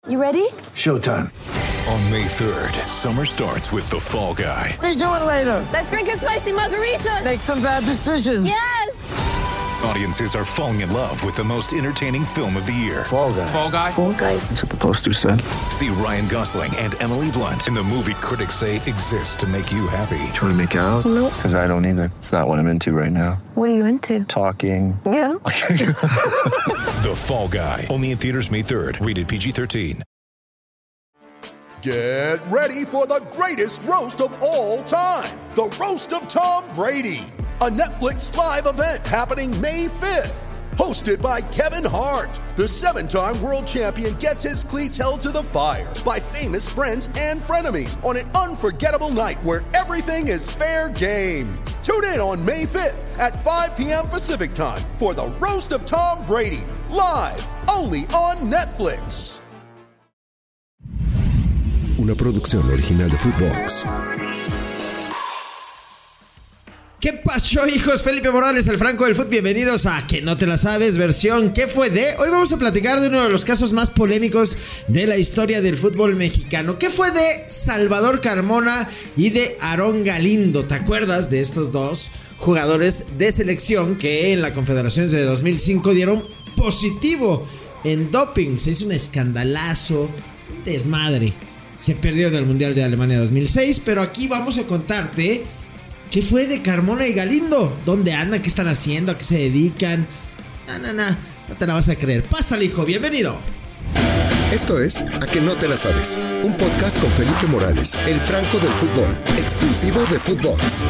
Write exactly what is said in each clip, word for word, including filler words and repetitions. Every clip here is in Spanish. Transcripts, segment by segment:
You ready? Showtime. On May third, summer starts with The Fall Guy. Let's do it later. Let's drink a spicy margarita. Make some bad decisions. Yes! Audiences are falling in love with the most entertaining film of the year. Fall Guy. Fall Guy? Fall Guy. That's what the poster said. See Ryan Gosling and Emily Blunt in the movie critics say exists to make you happy. Trying to make it out? Nope. Because I don't either. It's not what I'm into right now. What are you into? Talking. Yeah. The Fall Guy. Only in theaters May third. Rated P G thirteen. Get ready for the greatest roast of all time. The Roast of Tom Brady. A Netflix live event happening May fifth. Hosted by Kevin Hart. The seven-time world champion gets his cleats held to the fire by famous friends and frenemies on an unforgettable night where everything is fair game. Tune in on May fifth at five p.m. Pacific time for the Roast of Tom Brady. Live only on Netflix. Una producción original de Footbox. ¿Qué pasó, hijos? Felipe Morales, el Franco del Fut. Bienvenidos a Que No Te La Sabes, versión ¿Qué fue de? Hoy vamos a platicar de uno de los casos más polémicos de la historia del fútbol mexicano. ¿Qué fue de Salvador Carmona y de Aarón Galindo? ¿Te acuerdas de estos dos jugadores de selección que en la Confederaciones de dos mil cinco dieron positivo en doping? Se hizo un escandalazo, un desmadre. Se perdió del Mundial de Alemania dos mil seis, pero aquí vamos a contarte qué fue de Carmona y Galindo. ¿Dónde andan? ¿Qué están haciendo? ¿A qué se dedican? No, no, no, no te la vas a creer. Pásale, hijo, bienvenido. Esto es A Que No Te La Sabes, un podcast con Felipe Morales, el Franco del fútbol, exclusivo de Footbox.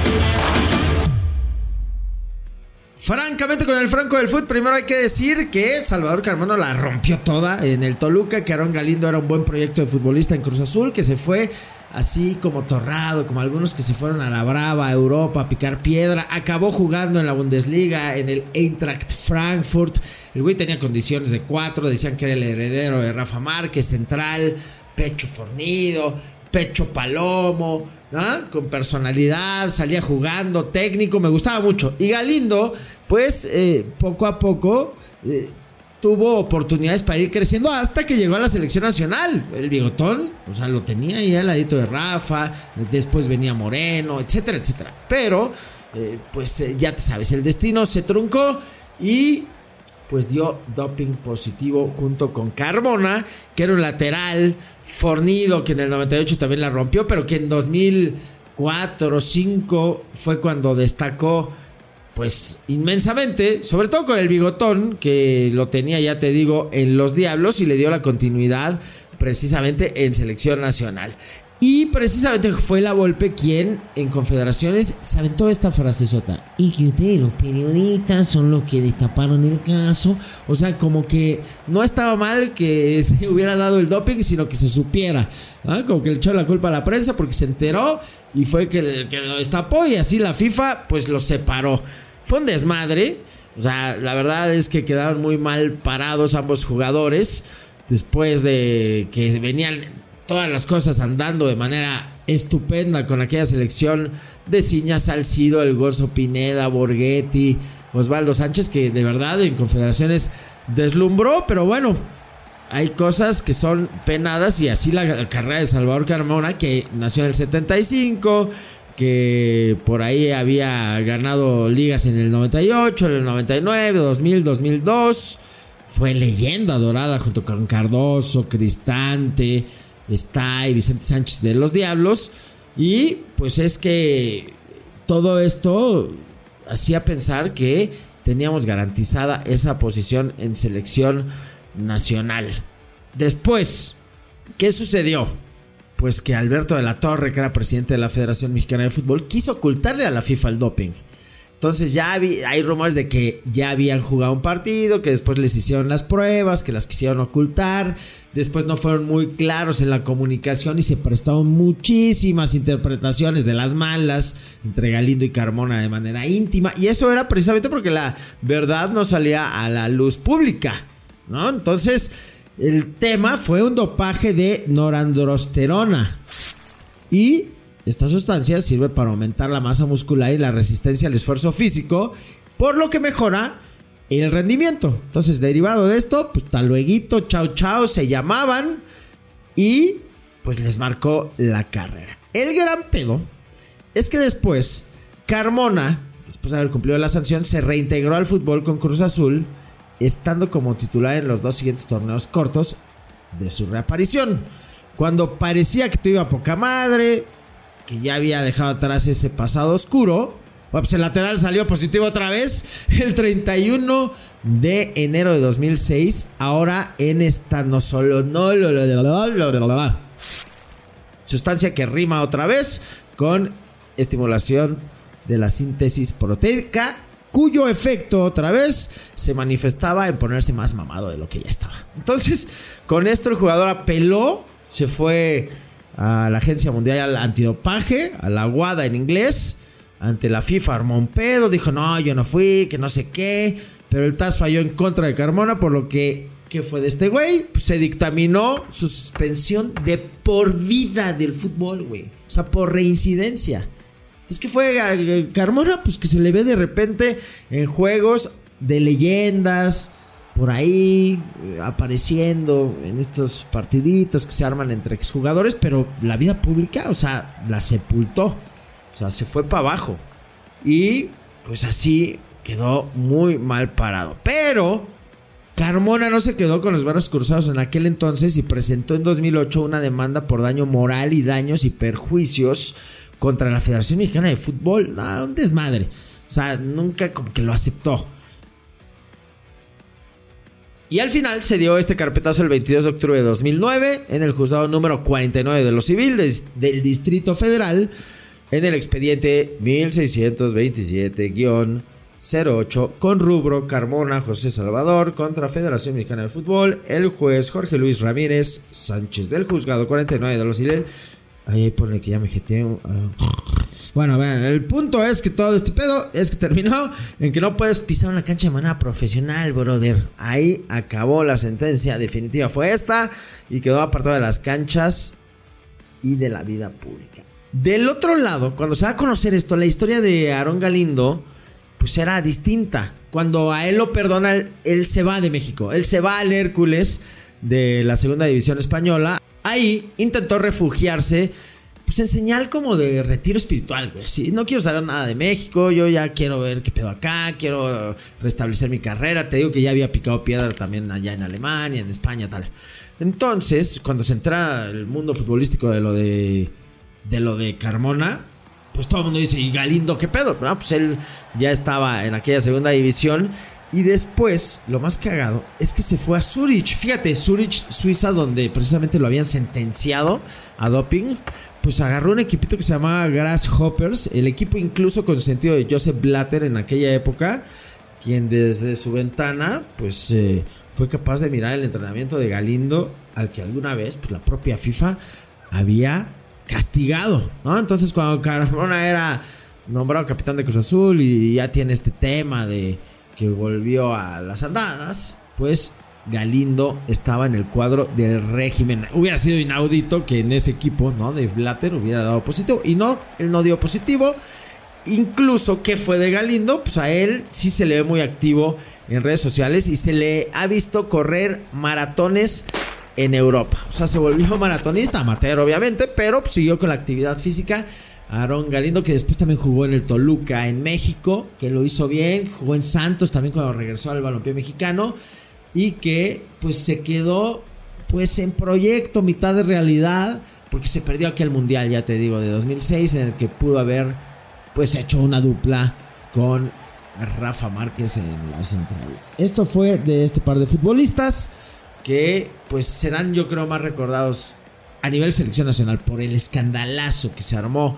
Francamente, con el Franco del Fut, primero hay que decir que Salvador Carmona la rompió toda en el Toluca, que Aarón Galindo era un buen proyecto de futbolista en Cruz Azul, que se fue así como torrado, como algunos que se fueron a la brava, a Europa, a picar piedra. Acabó jugando en la Bundesliga, en el Eintracht Frankfurt. El güey tenía condiciones de cuatro, decían que era el heredero de Rafa Márquez, central, pecho fornido, pecho palomo, ¿no? Con personalidad, salía jugando, técnico, me gustaba mucho. Y Galindo, pues eh, poco a poco eh, tuvo oportunidades para ir creciendo hasta que llegó a la selección nacional. El bigotón, o sea, lo tenía ahí al ladito de Rafa, después venía Moreno, etcétera, etcétera. Pero, eh, pues eh, ya te sabes, el destino se truncó y pues dio doping positivo junto con Carmona, que era un lateral fornido, que en el noventa y ocho también la rompió, pero que en dos mil cuatro o dos mil cinco fue cuando destacó pues inmensamente, sobre todo con el bigotón, que lo tenía, ya te digo, en los Diablos y le dio la continuidad precisamente en selección nacional. Y precisamente fue la Volpe quien en Confederaciones se aventó esta frasezota: y que ustedes, los periodistas, son los que destaparon el caso. O sea, como que no estaba mal que se hubiera dado el doping, sino que se supiera, ¿no? Como que le echó la culpa a la prensa porque se enteró y fue que, que lo destapó, y así la FIFA pues lo separó. Fue un desmadre. O sea, la verdad es que quedaron muy mal parados ambos jugadores después de que venían todas las cosas andando de manera estupenda con aquella selección de Ciña, Salcido, El Gorzo Pineda, Borghetti, Osvaldo Sánchez, que de verdad en Confederaciones deslumbró. Pero bueno, hay cosas que son penadas, y así la carrera de Salvador Carmona, que nació en el setenta y cinco, que por ahí había ganado ligas en el noventa y ocho, en el noventa y nueve, dos mil, dos mil dos, fue leyenda dorada junto con Cardoso, Cristante, está y Vicente Sánchez de los Diablos. Y pues es que todo esto hacía pensar que teníamos garantizada esa posición en selección nacional. Después, ¿qué sucedió? Pues que Alberto de la Torre, que era presidente de la Federación Mexicana de Fútbol, quiso ocultarle a la FIFA el doping. Entonces ya había, hay rumores de que ya habían jugado un partido, que después les hicieron las pruebas, que las quisieron ocultar. Después no fueron muy claros en la comunicación y se prestaron muchísimas interpretaciones de las malas entre Galindo y Carmona de manera íntima. Y eso era precisamente porque la verdad no salía a la luz pública, ¿no? Entonces el tema fue un dopaje de norandrosterona. Y esta sustancia sirve para aumentar la masa muscular y la resistencia al esfuerzo físico, por lo que mejora el rendimiento. Entonces, derivado de esto, pues tal lueguito, chao chao, se llamaban y pues les marcó la carrera. El gran pedo es que después Carmona, después de haber cumplido la sanción, se reintegró al fútbol con Cruz Azul, estando como titular en los dos siguientes torneos cortos de su reaparición. Cuando parecía que todo iba a poca madre, que ya había dejado atrás ese pasado oscuro, pues el lateral salió positivo otra vez el treinta y uno de enero de dos mil seis. Ahora en esta no solo no lo, lo, lo, lo, lo, lo, lo, sustancia que rima otra vez con estimulación de la síntesis proteica, cuyo efecto otra vez se manifestaba en ponerse más mamado de lo que ya estaba. Entonces, con esto el jugador apeló, se fue a la Agencia Mundial Antidopaje, a la WADA en inglés, ante la FIFA armó un pedo, dijo no, yo no fui, que no sé qué, pero el T A S falló en contra de Carmona, por lo que, ¿qué fue de este güey? Pues se dictaminó su suspensión de por vida del fútbol, güey, o sea, por reincidencia. Entonces, ¿qué fue Carmona? Pues que se le ve de repente en juegos de leyendas, por ahí, apareciendo en estos partiditos que se arman entre exjugadores, pero la vida pública, o sea, la sepultó. O sea, se fue para abajo. Y pues así quedó muy mal parado. Pero Carmona no se quedó con los brazos cruzados en aquel entonces y presentó en dos mil ocho una demanda por daño moral y daños y perjuicios contra la Federación Mexicana de Fútbol. No, un desmadre. O sea, nunca como que lo aceptó. Y al final se dio este carpetazo el veintidós de octubre de dos mil nueve en el juzgado número cuarenta y nueve de lo civil des, del Distrito Federal, en el expediente mil seiscientos veintisiete cero ocho con rubro Carmona José Salvador contra Federación Mexicana de Fútbol. El juez Jorge Luis Ramírez Sánchez del juzgado cuarenta y nueve de lo civil. Ahí pone que ya me jeteo. Uh. Bueno, vean, el punto es que todo este pedo es que terminó en que no puedes pisar una cancha de manera profesional, brother. Ahí acabó la sentencia definitiva, fue esta, y quedó apartado de las canchas y de la vida pública. Del otro lado, cuando se va a conocer esto, la historia de Aarón Galindo pues era distinta. Cuando a él lo perdona, él se va de México, él se va al Hércules de la segunda división española. Ahí intentó refugiarse pues en señal como de retiro espiritual, güey. Así, no quiero saber nada de México, yo ya quiero ver qué pedo acá, quiero restablecer mi carrera. Te digo que ya había picado piedra también allá en Alemania, en España, tal. Entonces, cuando se entra el mundo futbolístico de lo de de lo de Carmona, pues todo el mundo dice, ¿y Galindo qué pedo? ¿No? Pues él ya estaba en aquella segunda división. Y después, lo más cagado es que se fue a Zurich. Fíjate, Zurich, Suiza, donde precisamente lo habían sentenciado a doping. Pues agarró un equipito que se llamaba Grasshoppers. El equipo incluso consentido de Joseph Blatter en aquella época, quien desde su ventana pues eh, fue capaz de mirar el entrenamiento de Galindo, al que alguna vez pues, la propia FIFA había castigado, ¿no? Entonces cuando Carmona era nombrado capitán de Cruz Azul y ya tiene este tema de que volvió a las andadas, pues Galindo estaba en el cuadro del régimen. Hubiera sido inaudito que en ese equipo, ¿no?, de Blatter hubiera dado positivo, y no, él no dio positivo. Incluso, ¿qué fue de Galindo? Pues a él sí se le ve muy activo en redes sociales y se le ha visto correr maratones en Europa. O sea, se volvió maratonista, amateur obviamente, pero pues siguió con la actividad física. Aarón Galindo, que después también jugó en el Toluca en México, que lo hizo bien, jugó en Santos también cuando regresó al balompié mexicano, y que pues se quedó pues en proyecto, mitad de realidad, porque se perdió aquel mundial, ya te digo, de dos mil seis, en el que pudo haber pues hecho una dupla con Rafa Márquez en la central. Esto fue de este par de futbolistas que pues serán, yo creo, más recordados a nivel selección nacional por el escandalazo que se armó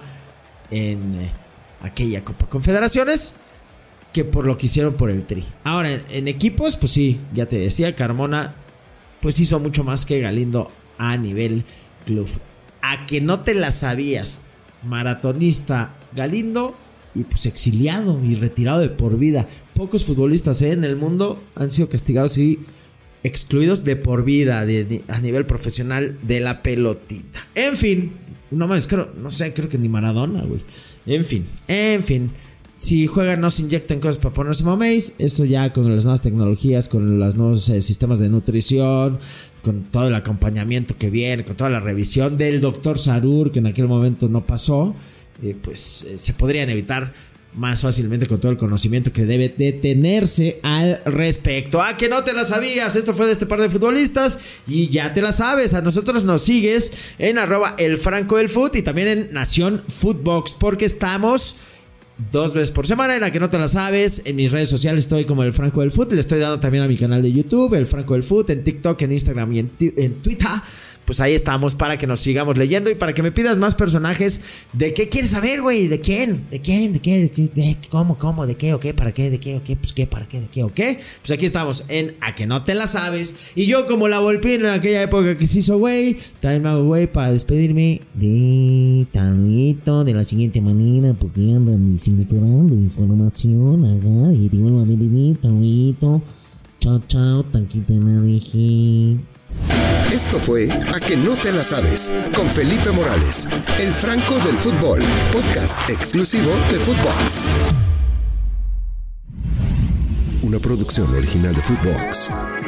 en eh, aquella Copa Confederaciones, que por lo que hicieron por el Tri. Ahora, en, en equipos, pues sí, ya te decía, Carmona pues hizo mucho más que Galindo a nivel club. A que no te la sabías, maratonista Galindo, y pues exiliado y retirado de por vida. Pocos futbolistas ¿eh? en el mundo han sido castigados y excluidos de por vida de, de, a nivel profesional de la pelotita. En fin, no más, creo, no sé, creo que ni Maradona, güey. En fin, en fin. Si juegan, no se inyecten cosas para ponerse mameis. Esto ya con las nuevas tecnologías, con los nuevos eh, sistemas de nutrición, con todo el acompañamiento que viene, con toda la revisión del doctor Sarur, que en aquel momento no pasó, eh, pues eh, se podrían evitar más fácilmente con todo el conocimiento que debe de tenerse al respecto. Ah, que no te la sabías. Esto fue de este par de futbolistas y ya te la sabes. A nosotros nos sigues en arroba el Franco del Foot y también en Nación Footbox, porque estamos dos veces por semana en la que no te la sabes. En mis redes sociales estoy como el Franco del Foot. Le estoy dando también a mi canal de YouTube, el Franco del Foot, en TikTok, en Instagram y en, en Twitter. Pues ahí estamos para que nos sigamos leyendo y para que me pidas más personajes. ¿De qué quieres saber, güey? ¿De quién? ¿De quién? ¿De qué? ¿De qué? ¿De cómo? ¿Cómo? ¿De qué? ¿O qué? ¿Para qué? ¿De qué? ¿O qué? Pues qué, ¿para qué? ¿De qué? ¿O qué? Pues aquí estamos en A que no te la sabes. Y yo, como la Volpino en aquella época que se hizo güey, también me hago güey para despedirme de Tanito de la siguiente manera, porque andan filtrando información acá. Y te vuelvo a repetir, Tanito. Chao, chao, tanquito de nada dije. Esto fue A que no te la sabes, con Felipe Morales, el Franco del Fútbol, podcast exclusivo de Footbox. Una producción original de Footbox.